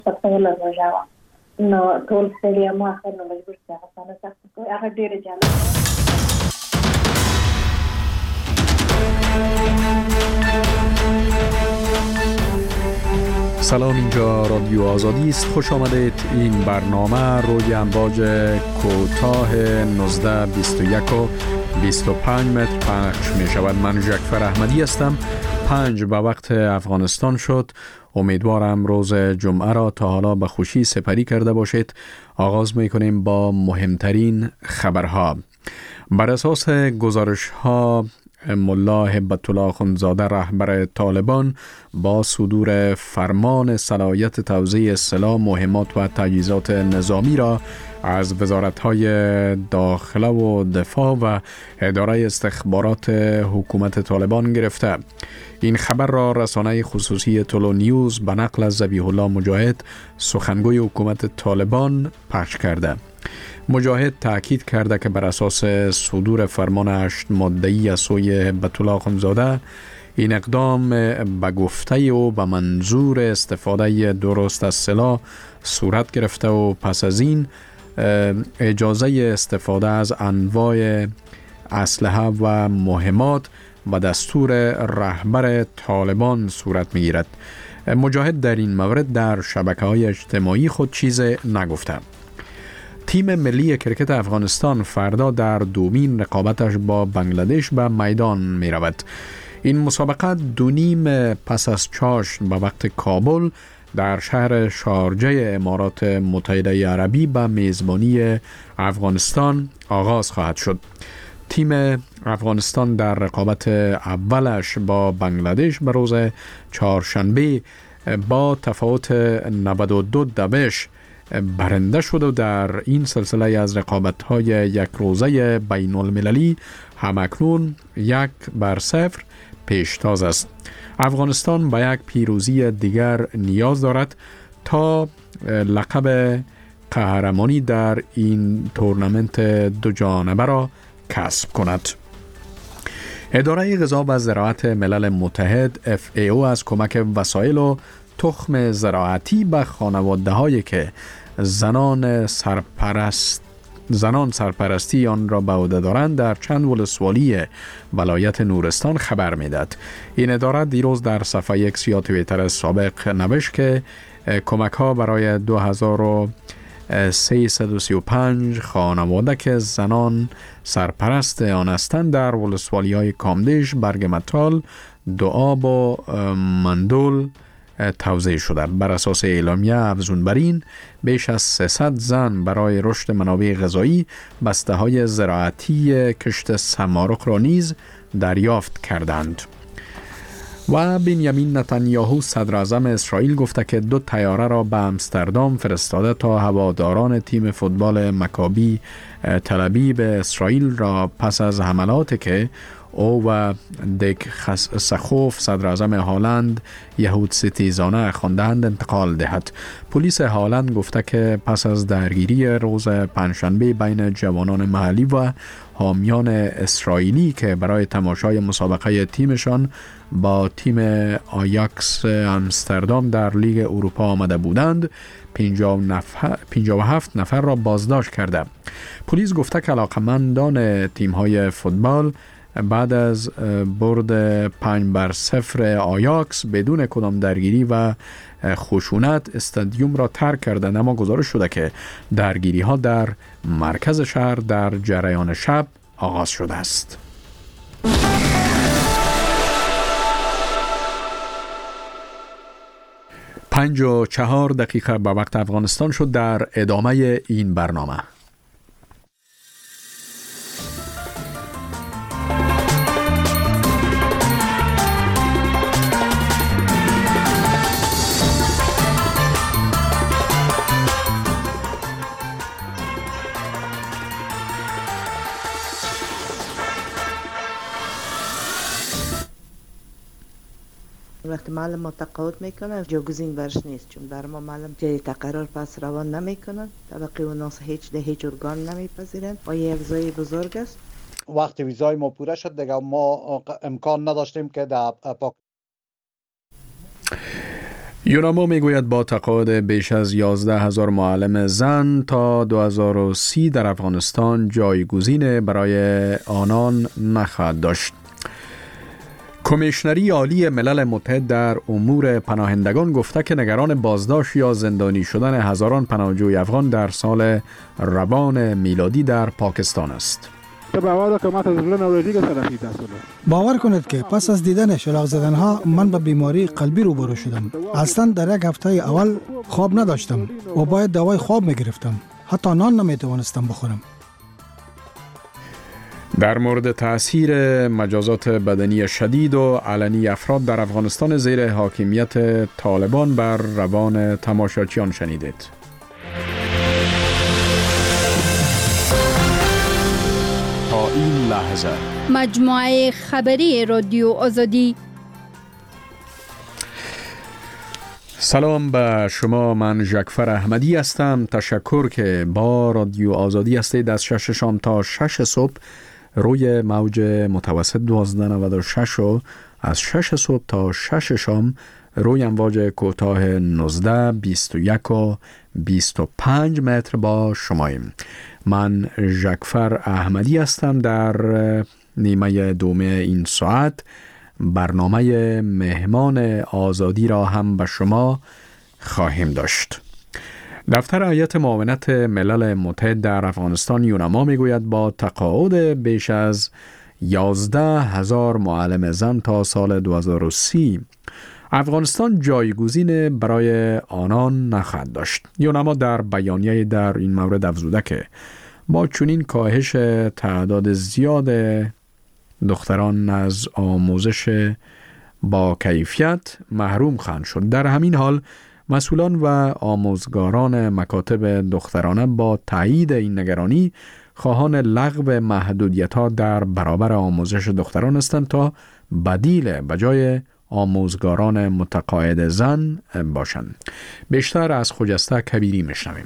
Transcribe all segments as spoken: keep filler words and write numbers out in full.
پتنګل راځه نو ټول ستړي ما اخر نو مجبور شه هڅه سخت کوي هغه ډیره جالب. سلام، اینجا رادیو آزادی است. خوش آمدید. این برنامه روی امواج کوتاه نوزده بیست و یک و بیست و پنج متر پخش می شود. من ژکفر احمدی هستم. پنج به وقت افغانستان شد. امیدوارم روز جمعه را تا حالا به خوشی سپری کرده باشید. آغاز می کنیم با مهمترین خبرها. بر اساس گزارش ها، ملا هبت الله اخندزاده رهبر طالبان با صدور فرمان صلاحیت توزیع سلاح، مهمات و تجهیزات نظامی را از وزارت‌های داخله و دفاع و اداره استخبارات حکومت طالبان گرفته. این خبر را رسانه خصوصی تولو نیوز به نقل از ذبیح الله مجاهد، سخنگوی حکومت طالبان، پخش کرده. مجاهد تأکید کرده که بر اساس صدور فرمان هشت ماده‌ای از سوی هبت الله اخندزاده، این اقدام به گفته و به منظور استفاده درست از سلاح صورت گرفته و پس از این اجازه استفاده از انواع اسلحه و مهمات و دستور رهبر طالبان صورت می‌گیرد. مجاهد در این مورد در شبکه‌های اجتماعی خود چیز نگفته. تیم ملی کرکت افغانستان فردا در دومین رقابتش با بنگلادش به میدان می رود. این مسابقه دو نیم پس از چاشت به وقت کابل در شهر شارجه امارات متحده عربی به میزبانی افغانستان آغاز خواهد شد. تیم افغانستان در رقابت اولش با بنگلادش به روز چهارشنبه با تفاوت نود و دو دوش برنده شد و در این سلسله از رقابت‌های یک روزه بین المللی همکنون یک بر صفر پیشتاز است. افغانستان به یک پیروزی دیگر نیاز دارد تا لقب قهرمانی در این تورنمنت دو جانبه را کسب کند. اداره غذا و زراعت ملل متحد اف ای او از کمک وسایل و تخم زراعتی به خانواده هایی که زنان سرپرست زنان سرپرستی آن را به عهده دارند در چند ولسوالی ولایت نورستان خبر میداد. این اداره دیروز در صفحه ایکس یا توییتر سابق نوشت که کمک ها برای دو هزار و سیصد و سی و پنج خانواده که زنان سرپرست آن هستند در ولسوالی های کامدش، برگمتال، دوآب و مندول توزیع شده. بر اساس اعلامیه افزون بر این، بیش از سیصد زن برای رشد منابع غذایی بسته های زراعتی کشت سمارق را نیز دریافت کردند. و بنیامین نتانیاهو صدر اعظم اسرائیل گفته که دو طیاره را به امستردام فرستاده تا هواداران تیم فوتبال مکابی تل ابیب اسرائیل را پس از حملاتی که او و دیک سخوف صدر اعظم هالند یهود ستیزانه خواندند انتقال دهد. پلیس هالند گفته که پس از درگیری روز پنجشنبه بین جوانان محلی و حامیان اسرائیلی که برای تماشای مسابقه تیمشان با تیم آیاکس امستردام در لیگ اروپا آمده بودند، پنجاه و هفت نفر را بازداشت کرده. پلیس گفته که علاقمندان تیم‌های فوتبال بعد از برد پنج بر صفر آیاکس بدون کدام درگیری و خشونت استادیوم را ترک کردند، اما گزارش شده که درگیری ها در مرکز شهر در جریان شب آغاز شده است. پنج و چهار دقیقه به وقت افغانستان شد. در ادامه این برنامه وقتی معلم ما تقاعد میکنه جاگزین برش نیست، چون بر ما معلم جای تقرار پس روان نمیکنن، طبقه و ناس هیچ ده هیچ ارگان نمیپذیرن و یک ویزای بزرگ است. وقتی ویزای ما پوره شد دیگه ما امکان نداشتیم که در پاک یوناما میگوید با تقاعد بیش از یازده هزار معلم زن تا دو هزار و سی در افغانستان جایگزین برای آنان نخواهد داشت. کمیشنری عالی ملل متحد در امور پناهندگان گفته که نگران بازداشت یا زندانی شدن هزاران پناهجوی افغان در سال روان میلادی در پاکستان است. باور کنید که پس از دیدن شلاق زدنها من به بیماری قلبی روبرو شدم. اصلا در یک هفته اول خواب نداشتم و باید دوای خواب میگرفتم. حتی نان نمیتوانستم بخورم. در مورد تأثیر مجازات بدنی شدید و علنی افراد در افغانستان زیر حاکمیت طالبان بر روان تماشاچیان شنیدید. تا این لحظه مجموعه خبری رادیو آزادی. سلام به شما، من ژکفر احمدی هستم. تشکر که با رادیو آزادی هستید. از شش شام تا شش صبح روی موج متوسط دوازده نود و شش و از شش صبح تا شش شام روی امواج کوتاه نوزده بیست و یک و بیست و پنج متر با شماییم. من ژکفر احمدی هستم. در نیمه دوم این ساعت برنامه مهمان آزادی را هم به شما خواهیم داشت. دفتر هیئت معاونت ملل متحد در افغانستان یوناما میگوید با تقاعد بیش از یازده هزار معلم زن تا سال دو هزار و سی افغانستان جایگزین برای آنان نخواهد داشت. یوناما در بیانیه در این مورد افزوده که با چنین کاهش تعداد زیاد دختران از آموزش با کیفیت محروم خواهند شد. در همین حال مسئولان و آموزگاران مکاتب دخترانه با تایید این نگرانی خواهان لغو محدودیت‌ها در برابر آموزش دختران هستند تا بدیل به جای آموزگاران متقاعد زن باشند. بیشتر از خجسته کبیری میشنویم.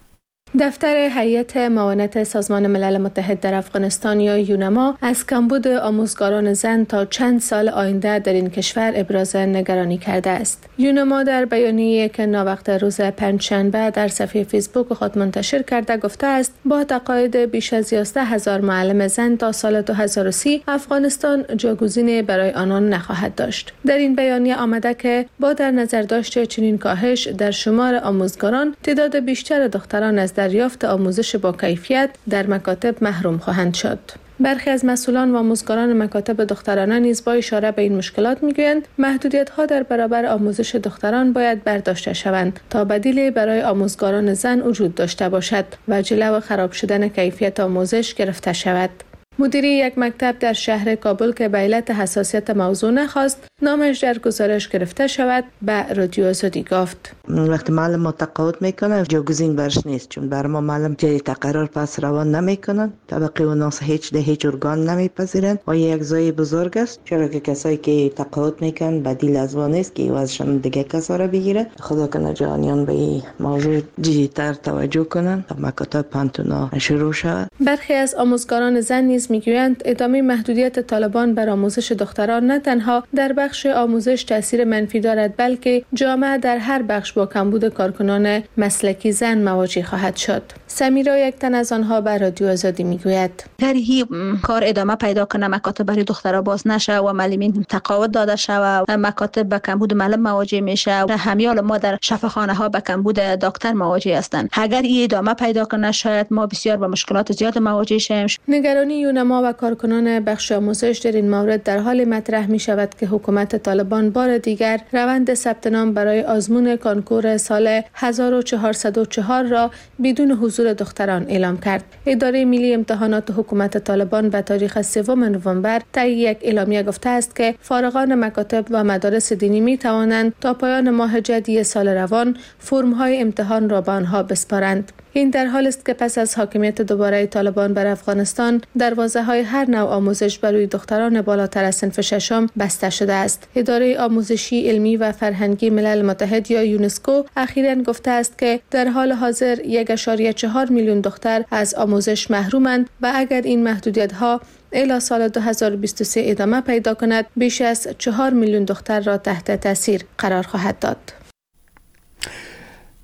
دفتر هیئت معاونت سازمان ملل متحد در افغانستان یا یوناما از کمبود آموزگاران زن تا چند سال آینده در این کشور ابراز نگرانی کرده است. یوناما در بیانیه‌ای که ناوقت روز پنجشنبه در صفحه فیسبوک خود منتشر کرده گفته است با تقاعد بیش از یازده هزار معلم زن تا سال دو هزار و سی افغانستان جایگزینی برای آنان نخواهد داشت. در این بیانیه آمده که با در نظر داشت چنین کاهش در شمار آموزگاران تعداد بیشتر دختران از دریافت آموزش با کیفیت در مکاتب محروم خواهند شد. برخی از مسئولان و آموزگاران مکاتب دخترانه نیز با اشاره به این مشکلات میگویند محدودیت‌ها در برابر آموزش دختران باید برداشته شوند تا بدیلی برای آموزگاران زن وجود داشته باشد و جلو خراب شدن کیفیت آموزش گرفته شود. مدیری یک مکتب در شهر کابل که به علت حساسیت موضوع نخواست نامش در گزارش گرفته شود به رادیو آزادی گفت وقتی معلم ما تقاعد میکنه جایگزین برش نیست، چون بر ما معلم جای تقرار پس روان نمیکنن، طبقه و ناس هیچ ده هیچ ارگان نمیپذیرن و یک زای بزرگ است، چرا که کسایی که تقاعد میکنن بدیل از وان نیست که واسشون دیگه کسا را بگیره. خدا کنه جهانیان به این موضوع جدی‌تر توجه کنن تا مکاتب پانتونا شروع شود. برخی از آموزگاران زن نیز میگویند ادامه محدودیت طالبان بر آموزش دختران نه تنها در بخش آموزش تاثیر منفی دارد بلکه جامعه در هر بخش با کمبود کارکنان مسلکی زن مواجه خواهد شد. سمیرا یک تن از آنها به رادیو آزادی میگوید هی کار ادامه پیدا کنه، مکاتب برای دخترها باز نشه و معلمین تقاعد داده شه و مکاتب به کمبود معلم مواجه میشه. همیال ما در شفاخانه ها به کمبود دکتر مواجه هستند. اگر این ادامه پیدا کنه شاید ما بسیار با مشکلات زیاد مواجه شیم. نگرانی یوناما و کارکنان بخش آموزش در این مورد در حال مطرح می شود که حکومت طالبان بار دیگر روند ثبت نام برای آزمون کانکور سال هزار و چهارصد و چهار را بدون حضور دختران اعلام کرد. اداره ملی امتحانات حکومت طالبان به تاریخ سوم نوامبر طی یک اعلامیه گفته است که فارغان مکاتب و مدارس دینی می توانند تا پایان ماه جدی سال روان فرم‌های امتحان را به آنها بسپارند. این در حال است که پس از حاکمیت دوباره طالبان بر افغانستان دروازه‌های هر نوع آموزش برای دختران بالاتر از صنف ششم بسته شده است. اداره آموزشی علمی و فرهنگی ملل متحد یا یونسکو اخیراً گفته است که در حال حاضر یک ممیز چهار میلیون دختر از آموزش محرومند و اگر این محدودیت‌ها الی سال دو هزار و بیست و سه ادامه پیدا کند بیش از چهار میلیون دختر را تحت تاثیر قرار خواهد داد.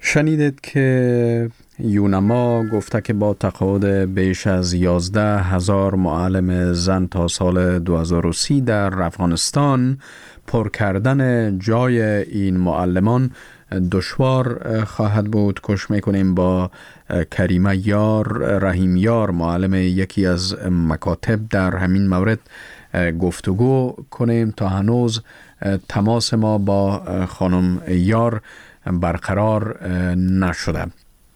شنیدید که یونما گفته که با تقاعد بیش از یازده هزار معلم زن تا سال دو هزار و سی در افغانستان، پر کردن جای این معلمان دشوار خواهد بود. کش میکنیم با کریمه یار رحیم یار، معلم یکی از مکاتب، در همین مورد گفتگو کنیم. تا هنوز تماس ما با خانم یار برقرار نشده.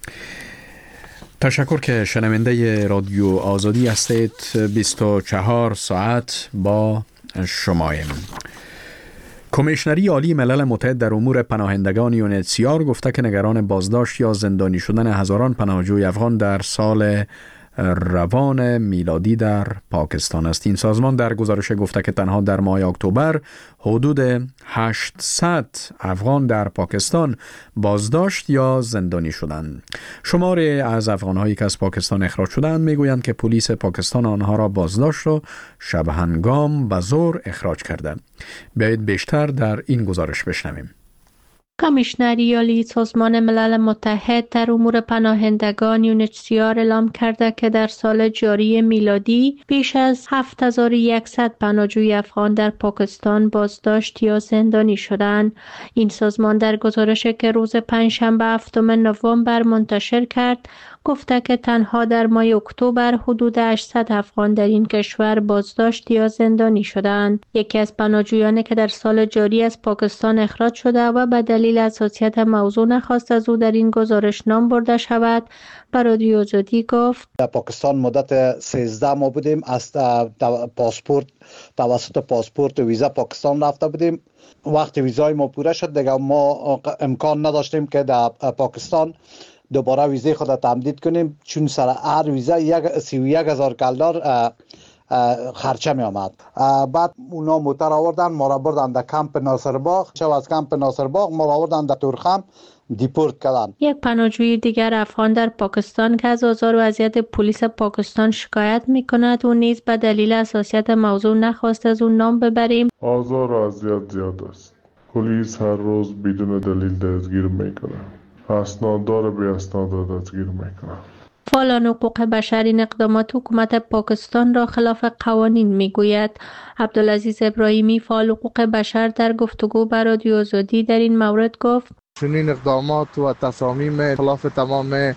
تشکر که شنونده رادیو آزادی هستید. بیست و چهار ساعت با شماییم. کمیشنری عالی ملل متحد در امور پناهندگان یو ان اچ سی آر گفته که نگران بازداشت یا زندانی شدن هزاران پناهجوی افغان در سال روان میلادی در پاکستان است. این سازمان در گزارش گفته که تنها در ماه اکتبر حدود هشتصد افغان در پاکستان بازداشت یا زندانی شدند. شماری از افغان‌هایی که از پاکستان اخراج شدند میگویند که پلیس پاکستان آنها را بازداشت و شبهنگام به زور اخراج کرده. بیایید بیشتر در این گزارش بشنویم. کمیشنری عالی سازمان ملل متحد در امور پناهندگان یو ان اچ سی آر اعلام کرده که در سال جاری میلادی بیش از هفت هزار و صد پناهجوی افغان در پاکستان بازداشت یا زندانی شدند. این سازمان در گزارشی که روز پنجشنبه هفتم نوامبر منتشر کرد گفته که تنها در ماه اکتبر حدود هشتصد افغان در این کشور بازداشت یا زندانی شدند. یکی از پناهجویانی که در سال جاری از پاکستان اخراج شده و به دلیل حساسیت موضوع نخواست از او در این گزارش نام برده شود، به رادیو آزادی گفت: در پاکستان مدت سیزده ماه بودیم، از پاسپورت توسط پاسپورت و ویزا پاکستان رفته بودیم. وقتی ویزای ما پوره شد دیگه ما امکان نداشتیم که در پاکستان دوباره ویزای خود را تمدید کنیم، چون سر هر ویزا یک سی و یک هزار کلدار خرچه می آمد. بعد اونا موتر آوردن ما را بردن در کمپ ناصرباغ. شو از کمپ ناصرباغ ما را آوردن در تورخم دیپورت کردن. یک پناهجوی دیگر افغان در پاکستان که از آزار و اذیت پلیس پاکستان شکایت می کند و نیز به دلیل حساسیت موضوع نخواست از اون نام ببریم. آزار و اذیت زیاد است. پلیس هر روز بدون دلیل دستگیر می کند. اسناددار به اسناد را دستگیر میکنه. فعالان حقوق بشر این اقدامات حکومت پاکستان را خلاف قوانین میگوید. عبدالعزیز ابراهیمی فعال حقوق بشر در گفتگو با رادیو آزادی در این مورد گفت: چنین اقدامات و تصامیم خلاف تمام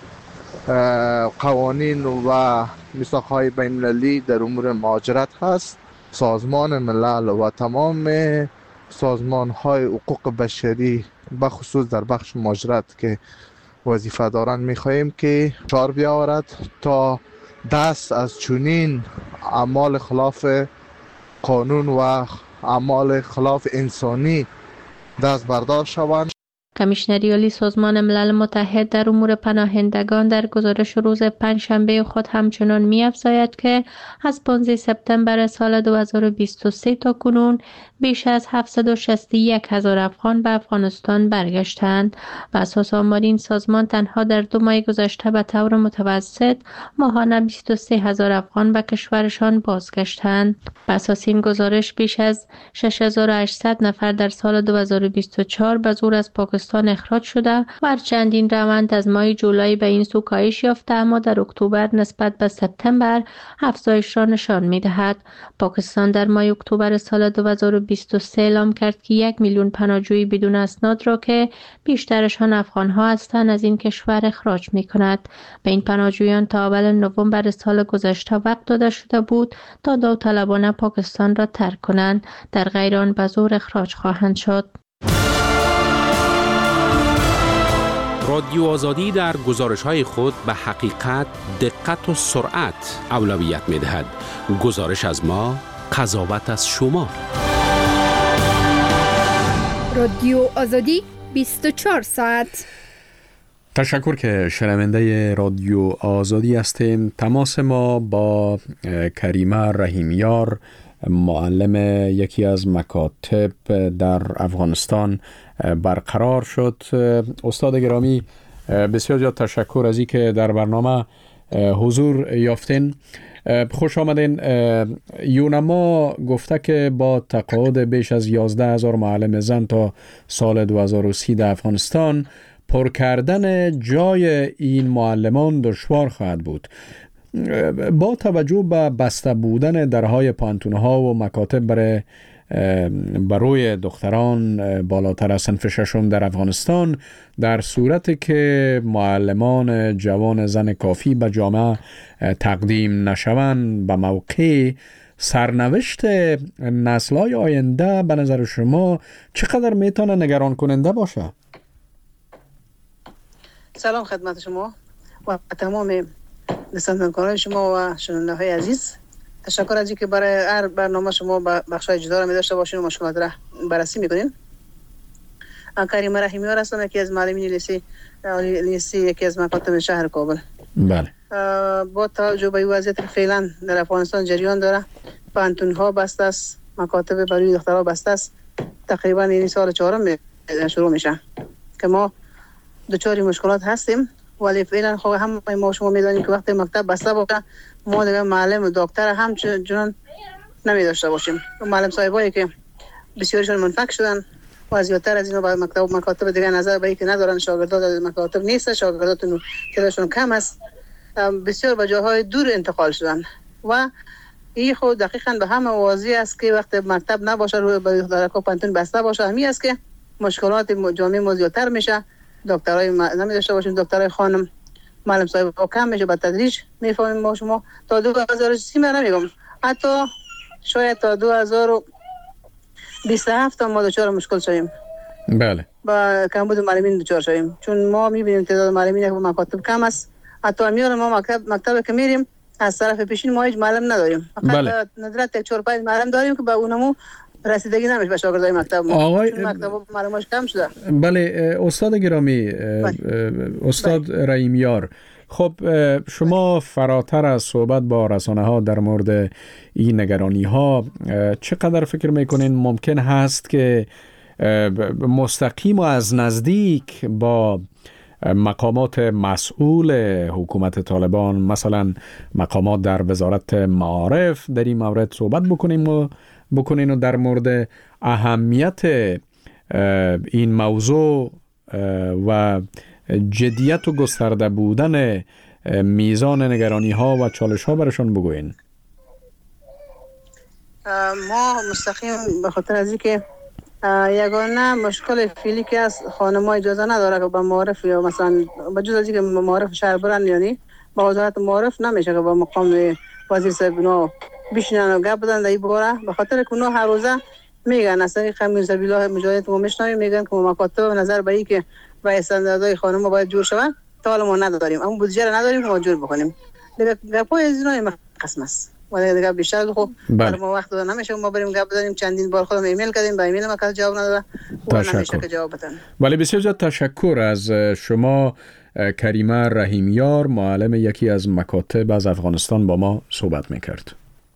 قوانین و میثاق‌های بین‌المللی در امور مهاجرت هست. سازمان ملل و تمام سازمان‌های حقوق بشری به خصوص در بخش مهاجرت که وظیفه دارند می‌خواهیم که چار بیاورد تا دست از چنین اعمال خلاف قانون و اعمال خلاف انسانی دست بردار شوند. کمیشنری عالی سازمان ملل متحد در امور پناهندگان در گزارش روز پنجشنبه خود همچنان می‌افزاید که از پانزده سپتامبر سال دو هزار و بیست و سه تا کنون بیش از هفتصد و شصت و یک هزار افغان به افغانستان برگشتند. بر اساس آمار این سازمان تنها در دو ماه گذشته به طور متوسط ماهانه بیست و سه هزار افغان به کشورشان بازگشتند. بر اساس این گزارش بیش از شش هزار و هشتصد نفر در سال دو هزار و بیست و چهار به زور از پاکستان اخراج شده و هرچند این روند از ماه جولای به این سو کاهش یافته، اما در اکتبر نسبت به سپتامبر افزایش را نشان می‌دهد. پاکستان در ماه اکتبر سال دو هزار و بیست و سه اعلام کرد که یک میلیون پناهجوی بدون اسناد را که بیشترشان افغان‌ها هستند از این کشور اخراج می‌کند. به این پناهجویان تا اول نوامبر سال گذشته وقت داده شده بود تا داوطلبانه پاکستان را ترک کنند، در غیر آن به زور اخراج خواهند شد. رادیو آزادی در گزارش‌های خود به حقیقت، دقت و سرعت اولویت می‌دهد. گزارش از ما، قضاوت از شما. رادیو آزادی بیست و چهار ساعت. تشکر که شنونده رادیو آزادی هستیم. تماس ما با کریمه رحیم یار، معلم یکی از مکاتب در افغانستان برقرار شد. استاد گرامی، بسیار زیاد تشکر از این که در برنامه حضور یافتین. خوش آمدین. یونما گفته که با تقاعد بیش از یازده هزار معلم زن تا سال دو هزار و سی در افغانستان، پر کردن جای این معلمان دشوار خواهد بود. با توجه به بسته بودن درهای پانتونها و مکاتب برای برای دختران بالاتر از صنف ششم در افغانستان، در صورتی که معلمان جوان زن کافی به جامعه تقدیم نشوند به موقع، سرنوشت نسل‌های آینده به نظر شما چقدر میتونه نگران کننده باشه؟ سلام خدمت شما و تمام نستندگان شما و شنونده های عزیز. تشکر از اینکه برای هر برنامه شما بخشای جدا را می داشته باشین و مشکلات را بررسی میکنین. کریمه رحیمیار هستم، یکی از معلمین لیسه لیسه یکی از مکاتب شهر کابل. بله. با توجه به وضعیت فعلا در افغانستان جریان داره، پانتون ها بسته است، مکاتب برای دخترها بسته است. تقریبا این سال چهارم شروع میشه که ما دچار مشکلات هستیم، ولی فعلا خب هم ما شما میدانیم که وقتی مکتب بسته باشه ما دیگه معلم و دکتر هم چنان نمی داشته باشیم. معلم صاحبایی که بسیارشون منفک شدن و زیادتر از اینا با مکتب و مکاتب دیگه نظر به اینکه ندارن، شاگردان در مکاتب نیست، شاگرداتون تعدادشون کم است، بسیار به جاهای دور انتقال شدن و این خود دقیقاً به همه واضح است که وقتی مکتب نباشه روی دخترها پانتون بسته باشه، همین است که مشکلات جامعه ما زیادتر میشه. دکترای نمی داشته باشیم، دکترای خانم، معلم صاحب کم میشه، به تدریج میفهمیم ما شما تا دو هزار و سی من نمیگم، حتی شاید تا دو هزار و بیست و هفت ما دچار مشکل شویم. بله. با کمبود معلمین دچار شویم، چون ما میبینیم تعداد معلمین که مکاتب کم است. حتی میارم ما مکتب مکتب که میریم از طرف پیشین ما هیچ معلم نداریم، فقط بله. ندرت یک چهار پنج معلم داریم که به اونمو رسیدگی نمیشه به شاگردای مکتب. آقای مکتب معلوماش کم شده. بله استاد گرامی، استاد بله. رحیمیار، خب شما فراتر از صحبت با رسانه ها در مورد این نگرانی ها، چقدر فکر میکنین ممکن هست که مستقیم و از نزدیک با مقامات مسئول حکومت طالبان، مثلا مقامات در وزارت معارف، در این مورد صحبت بکنیم و بکنین و در مورد اهمیت این موضوع و جدیت و گسترده بودن میزان نگرانی ها و چالش ها برشان بگوین؟ ما مستقیم به خاطر از اینکه یگانه مشکل فعلی که از خانم‌ها اجازه نداره که با معارف یا مثلا به جز از اینکه معارف شهر برن، یعنی با وزارت معارف نمیشه که با مقام وزیر صاحب اینا بشینن و گپ بدن در این باره، به خاطر که اونا هر روزه میگن از طریق خمیر سبیلاه مجاهد ما میشنویم میگن که مکاتب نظر به این که با استانداردهای خانم‌ها باید جور شود، تا حالا ما نداریم، اما بودجه را نداریم که ما جور بکنیم. دیگه گپای از اینا قسم است ولی دیگه بیشتر خب برای ما وقت دادن نمیشه ما بریم گپ بزنیم. چندین بار خودم ایمیل کردیم، با ایمیل ما کسی جواب نداده و نمیشه که جواب بدن. ولی بسیار زیاد تشکر از شما کریمه رحیمیار، معلم یکی از مکاتب از افغانستان، با ما صحبت میکرد.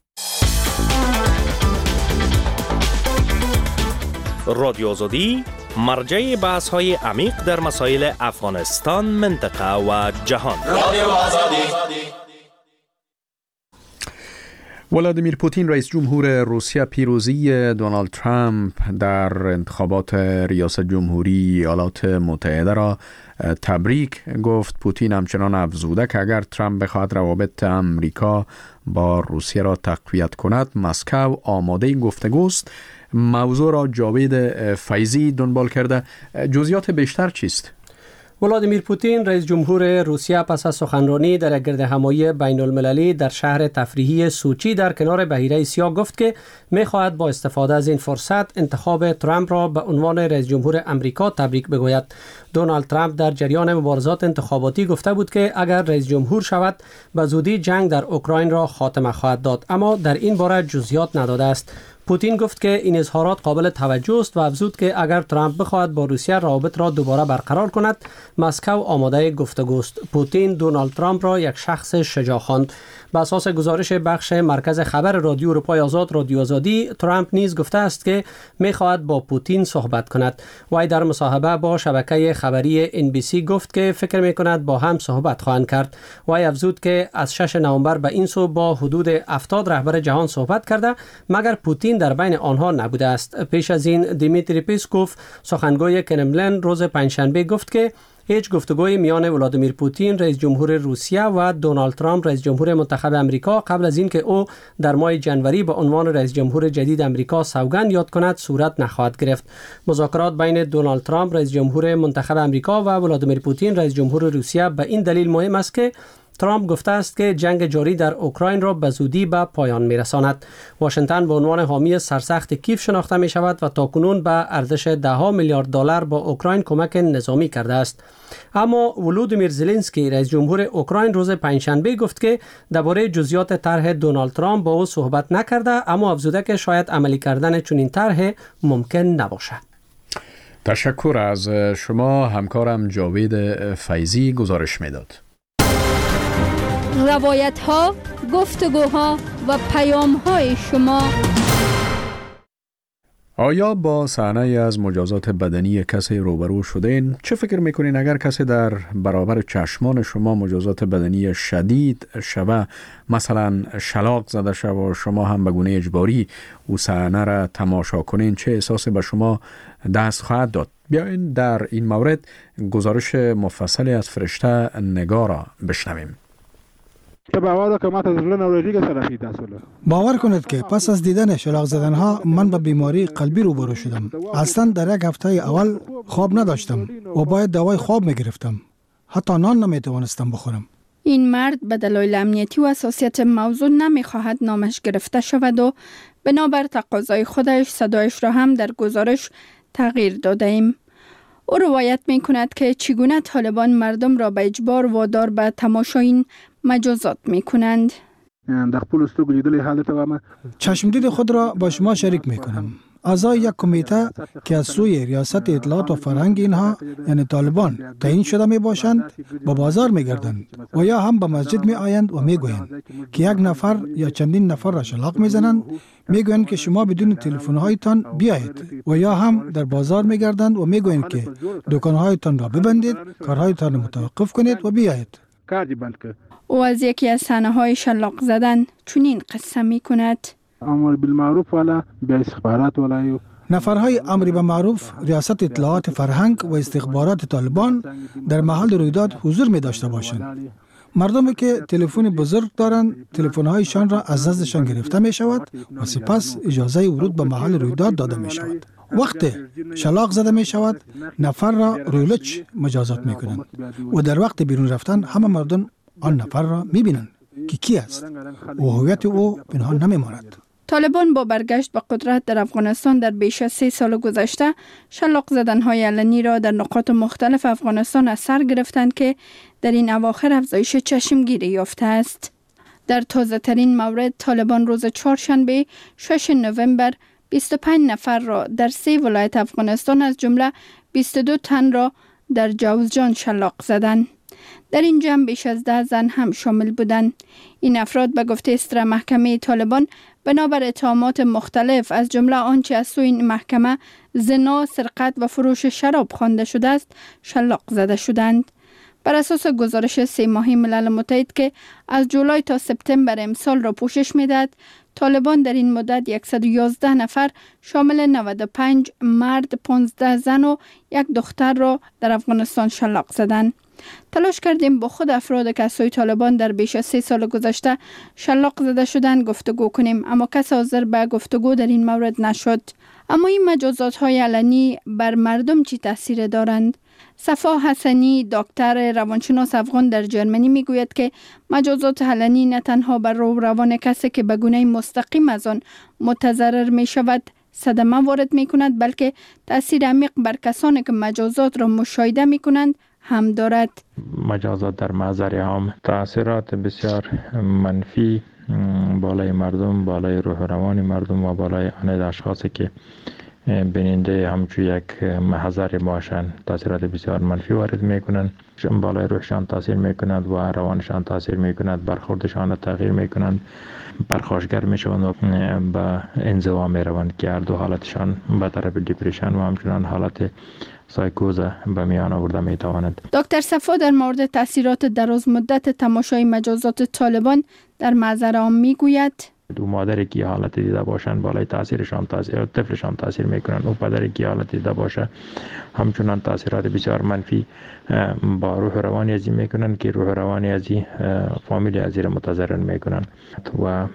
رادیو آزادی مرجع بحث های عمیق در مسائل افغانستان، منطقه و جهان. رادیو آزادی. ولادیمیر پوتین رئیس جمهور روسیه پیروزی دونالد ترامپ در انتخابات ریاست جمهوری ایالات متحده را تبریک گفت. پوتین همچنان افزوده که اگر ترامپ بخواهد روابط امریکا با روسیه را تقویت کند، مسکو آماده گفتگوست. موضوع را جاوید فیضی دنبال کرده. جزئیات بیشتر چیست؟ ولادیمیر پوتین رئیس جمهور روسیه پس از سخنرانی در گرد همایی بین المللی در شهر تفریحی سوچی در کنار بحیره سیاه گفت که می‌خواهد با استفاده از این فرصت انتخاب ترامپ را به عنوان رئیس جمهور امریکا تبریک بگوید. دونالد ترامپ در جریان مبارزات انتخاباتی گفته بود که اگر رئیس جمهور شود به زودی جنگ در اوکراین را خاتمه خواهد داد، اما در این باره جزئیات نداده است. پوتین گفت که این اظهارات قابل توجه است و افزود که اگر ترامپ بخواهد با روسیه روابط را دوباره برقرار کند، مسکو آماده گفتگوست. پوتین دونالد ترامپ را یک شخص شجاع خواند. بر اساس گزارش بخش مرکز خبر رادیو اروپای آزاد رادیو آزادی، ترامپ نیز گفته است که می‌خواهد با پوتین صحبت کند. وی در مصاحبه با شبکه خبری ان بی سی گفت که فکر می‌کند با هم صحبت خواهند کرد. وی افزود که از شش نوامبر به این سو با حدود هفتاد رهبر جهان صحبت کرده، مگر پوتین در بین آنها نبوده است. پیش از این دیمیتری پیسکوف سخنگوی کرملین روز پنجشنبه گفت که هیچ گفتگوی میان ولادیمیر پوتین رئیس جمهور روسیه و دونالد ترامپ رئیس جمهور منتخب امریکا قبل از اینکه او در ماه جنوری به عنوان رئیس جمهور جدید امریکا سوگند یاد کند صورت نخواهد گرفت. مذاکرات بین دونالد ترامپ رئیس جمهور منتخب امریکا و ولادیمیر پوتین رئیس جمهور روسیه به این دلیل مهم است که ترامپ گفته است که جنگ جاری در اوکراین را به زودی به پایان می‌رساند. واشنگتن به عنوان حامی سرسخت کیف شناخته می شود و تاکنون به ارزش ده میلیارد دلار با اوکراین کمک نظامی کرده است. اما ولودیمیر زلنسکی رئیس جمهور اوکراین روز پنجشنبه گفت که درباره جزئیات طرح دونالد ترامپ با او صحبت نکرده، اما افزوده که شاید عملی کردن چنین طرح ممکن نباشد. تشکر از شما. همکارم جاوید فیضی گزارش میداد. روایت ها، گفتگوها و پیام های شما. آیا با صحنه از مجازات بدنی کسی روبرو شدین؟ چه فکر میکنین اگر کسی در برابر چشمان شما مجازات بدنی شدید شوه، مثلا شلاق زده شوه و شما هم به گونه اجباری او صحنه را تماشا کنین، چه احساسی به شما دست خواهد داد؟ بیاین در این مورد گزارش مفصلی از فرشته نگار را بشنویم. باور کنید که پس از دیدن شلاق زدنها من به بیماری قلبی روبرو شدم. اصلا در یک هفته اول خواب نداشتم و باید دوای خواب میگرفتم. حتی نان نمیتوانستم بخورم. این مرد به دلایل امنیتی و حساسیت موضوع نمیخواهد نامش گرفته شود و بنابر تقاضای خودش صدایش را هم در گزارش تغییر داده ایم. او روایت می کند که چگونه طالبان مردم را به اجبار وادار به تماشای این مجازات می کنند. چشمدید خود را با شما شریک می کنم. اعضای یک کمیته که از سوی ریاست اطلاعات و فرهنگ اینها یعنی طالبان تعیین شده می باشند با بازار می گردند و یا هم به مسجد می آیند و می گویند که یک نفر یا چندین نفر را شلاق می زنند، می گویند که شما بدون تلفن هایتان بیایید و یا هم در بازار می گردند و می گویند که دکان هایتان را ببندید، کارهایتان را متوقف کنید و بیایید. او از یکی از صحنه های شلاق زدن چنین قصه می کند. امر بالمعروف ولا به استخبارات ولا نفرهای امر به معروف ریاست اطلاعات فرهنگ و استخبارات طالبان در محل رویداد حضور می داشته باشند. مردمی که تلفن بزرگ دارند تلفن هایشان را از نزدشان گرفته می شود و سپس اجازه ورود به محل رویداد داده می شود. وقتی شلاق زده می شود نفر را رویلچ مجازات می کنند و در وقت بیرون رفتن همه مردم آن نفر را می بینند که کی است و هویت او پنهان نمی ماند. طالبان با برگشت به قدرت در افغانستان در بیش از سه سال گذشته شلاق زدن‌های علنی را در نقاط مختلف افغانستان از سر گرفتند که در این اواخر افزایش چشمگیری یافته است. در تازه ترین مورد طالبان روز چهارشنبه شش نوامبر بیست و پنج نفر را در سه ولایت افغانستان از جمله بیست و دو تن را در جوزجان شلاق زدند. در این جمع بیش از ده زن هم شامل بودند. این افراد به گفته استر محکمه طالبان بنابر اتهامات مختلف از جمله آنچه از سوی این محکمه زنا، سرقت و فروش شراب خوانده شده است شلاق زده شدند. بر اساس گزارش سه ماهه ملل متحد که از جولای تا سپتامبر امسال را پوشش می‌دهد، طالبان در این مدت صد و یازده نفر شامل نود و پنج مرد، پانزده زن و یک دختر را در افغانستان شلاق زدند. تلاش کردیم با خود افراد که از سوی طالبان در بیش از سه سال گذشته شلاق زده شدند گفتگو کنیم، اما کس حاضر به گفتگو در این مورد نشد. اما این مجازات های علنی بر مردم چی تاثیر دارند؟ صفا حسنی، دکتر روانشناس افغان در جرمنی میگوید که مجازات علنی نه تنها بر روح روان کسی که به گونه مستقیم از آن متضرر می شود صدمه وارد می کند، بلکه تاثیر عمیق بر کسانی که مجازات را مشاهده می کنند هم دارد. مجازات در محضر عام تاثیرات بسیار منفی بالای مردم، بالای روح روان مردم و بالای آن اشخاصی که بیننده همچون یک محضر باشند تاثیرات بسیار منفی وارد میکنند. بالای روحشان تاثیر میکند و روانشان تاثیر میکند، برخوردشان تغییر میکنند، پرخاشگر میشوند و به انزوا میروند که هر دو حالتشان به طرف دیپریشن و همچنان حالت سایکوز به میان آورده میتواند. دکتر صفا در مورد تاثیرات دراز مدت تماشای مجازات طالبان در محضر عام میگوید: دو مادری که حالت دیده باشن بالای تاثیرشان تاثیر طفلشان تاثیر میکنن، او پدری که حالت دیده باشه همچنان تاثیرات بسیار منفی با روح روانی ازی میکنن که روح روانی ازی فامیل ازی را متضرر میکنن و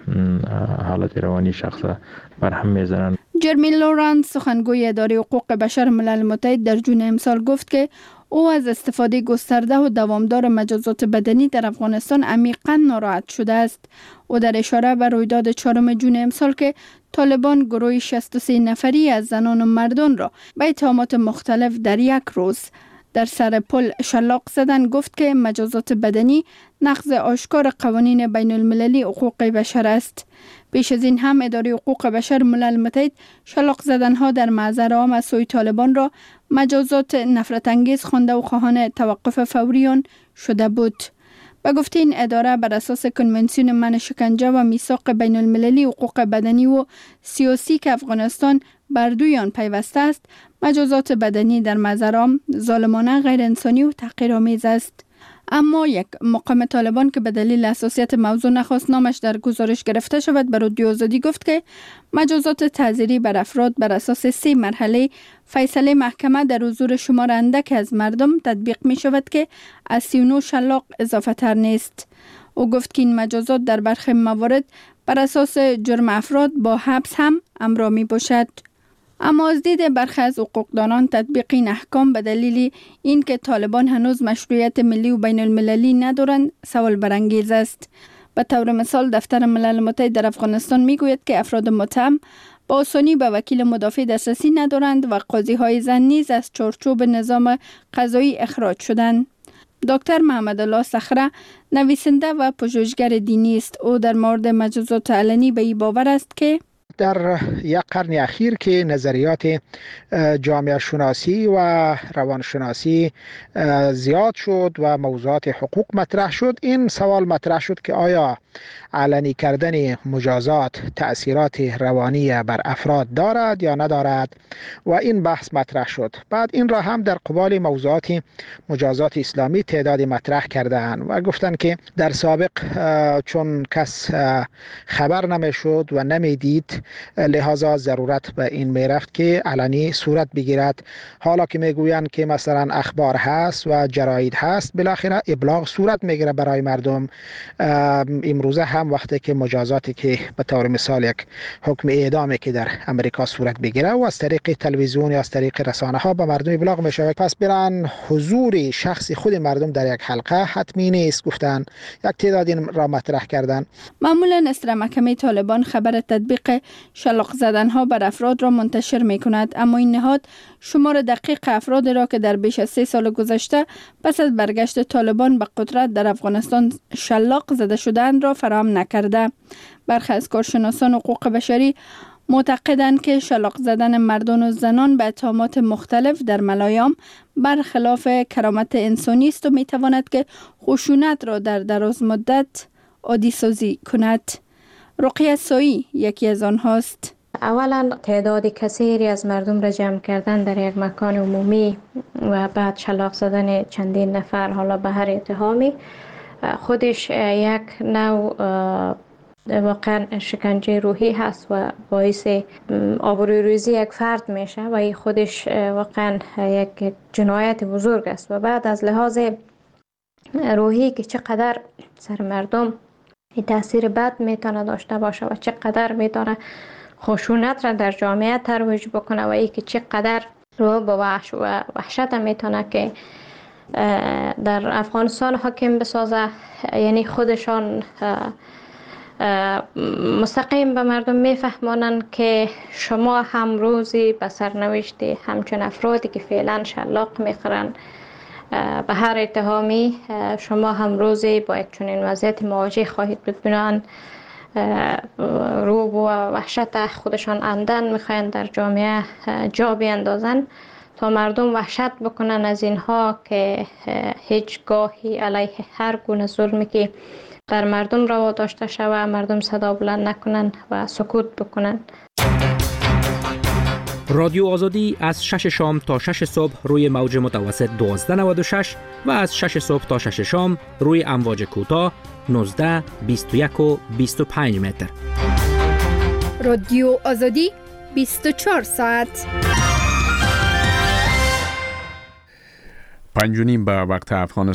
حالت روانی شخص بر هم میزنن. جرمی لورانس سخنگوی اداره حقوق بشر ملل متحد در جون امسال گفت که او از استفاده گسترده و دوامدار مجازات بدنی در افغانستان عمیقاً ناراحت شده است. او در اشاره به رویداد چهارم جون امسال که طالبان گروه شصت و سه نفری از زنان و مردان را به اتهامات مختلف در یک روز در سر پل شلاق زدن، گفت که مجازات بدنی نقض آشکار قوانین بین المللی حقوق بشر است. پیش از این هم اداره حقوق بشر ملل متحد شلاق زدنها در محضر عام از سوی طالبان را مجازات نفرت انگیز خوانده و خواهان توقف فوری آن شده بود. به گفته این اداره بر اساس کنونسیون منع شکنجه و میثاق بین المللی حقوق بدنی و سیاسی که افغانستان بر دوی آن پیوسته است، مجازات بدنی در محضر عام ظالمانه، غیر انسانی و تحقیرآمیز است. اما یک مقام طالبان که به دلیل حساسیت موضوع نخواست نامش در گزارش گرفته شود، به رادیو آزادی گفت که مجازات تعزیری بر افراد بر اساس سه مرحله فیصله محکمه در حضور شمار اندک از مردم تطبیق می شود که از سی و نه شلاق اضافه تر نیست. او گفت که این مجازات در برخی موارد بر اساس جرم افراد با حبس هم همراه می باشد. اما از دید برخی از حقوقدانان تطبیق این احکام به دلیل اینکه طالبان هنوز مشروعیت ملی و بین المللی ندارند سوال برانگیز است. به طور مثال دفتر ملل متحد در افغانستان میگوید که افراد متهم با آسانی به وکیل مدافع دسترسی ندارند و قاضی های زن نیز از چارچوب نظام قضایی اخراج شدند. دکتر محمد الله صخره نویسنده و پژوهشگر دینی است. او در مورد مجازات علنی به این باور است که در یک قرن اخیر که نظریات جامعه شناسی و روانشناسی زیاد شد و موضوعات حقوق مطرح شد، این سوال مطرح شد که آیا علنی کردن مجازات تأثیرات روانی بر افراد دارد یا ندارد و این بحث مطرح شد. بعد این را هم در قبال موضوعات مجازات اسلامی تعدادی مطرح کردند و گفتند که در سابق چون کس خبر نمیشد و نمیدید، لحاظا ضرورت به این میرفت که علنی صورت بگیرد. حالا که میگویند که مثلا اخبار هست و جراید هست، بالاخره ابلاغ صورت میگیره برای مردم. امروزه هم وقتی که مجازاتی که به طور مثال یک حکم اعدامی که در امریکا صورت بگیره و از طریق تلویزیون یا از طریق رسانه ها به مردم ابلاغ میشه، پس برن حضور شخصی خود مردم در یک حلقه حتمی نیست. گفتن یک تعداد این را مطرح کردن. معمولا اصلاح محکمه طالبان خبر تطبیق شلاق زدنها بر افراد را منتشر می کند، اما این نهاد شمار دقیق افراد را که در بیش از سه سال گذشته پس از برگشت طالبان به قدرت در افغانستان شلاق زده شدند را فراهم نکرده. برخی از کارشناسان حقوق بشری معتقدند که شلاق زدن مردان و زنان به اتهامات مختلف در ملایام برخلاف کرامت انسانی است و می تواند که خشونت را در دراز مدت عادی سازی کند. رقیه سایی یکی از آنهاست. اولا تعداد کثیری از مردم را جمع کردن در یک مکان عمومی و بعد شلاق زدن چندین نفر حالا به هر اتهامی خودش یک نوع واقعا شکنجه روحی هست و باعث آبروریزی یک فرد میشه و این خودش واقعا یک جنایت بزرگ است. و بعد از لحاظ روحی که چقدر سر مردم این تاثیر بد میتونه داشته باشه و چقدر میتونه خشونت را در جامعه ترویج بکنه و ای که چقدر رو با وحش و وحشت میتونه که در افغانستان حاکم بسازه. یعنی خودشان مستقیم به مردم میفهمانند که شما هم روزی به سرنوشت همچون افرادی که فعلا شلاق میخورن به هر اتهامی شما هم روزی با یک چنین وضعیت مواجه خواهید بود. بنابراین روب و وحشت خودشان عمدن میخواین در جامعه جا بیندازن تا مردم وحشت بکنن از اینها که هیچگاهی علیه هر گونه ظلمی که در مردم روا داشته شود مردم صدا بلند نکنن و سکوت بکنن. رادیو آزادی از شش شام تا شش صبح روی موج متوسط دوازده نود و شش و از شش صبح تا شش شام روی امواج کوتاه نوزده بیست و یک و بیست و پنج متر. رادیو آزادی بیست و چهار ساعت. پنج و نیم به وقت افغانستان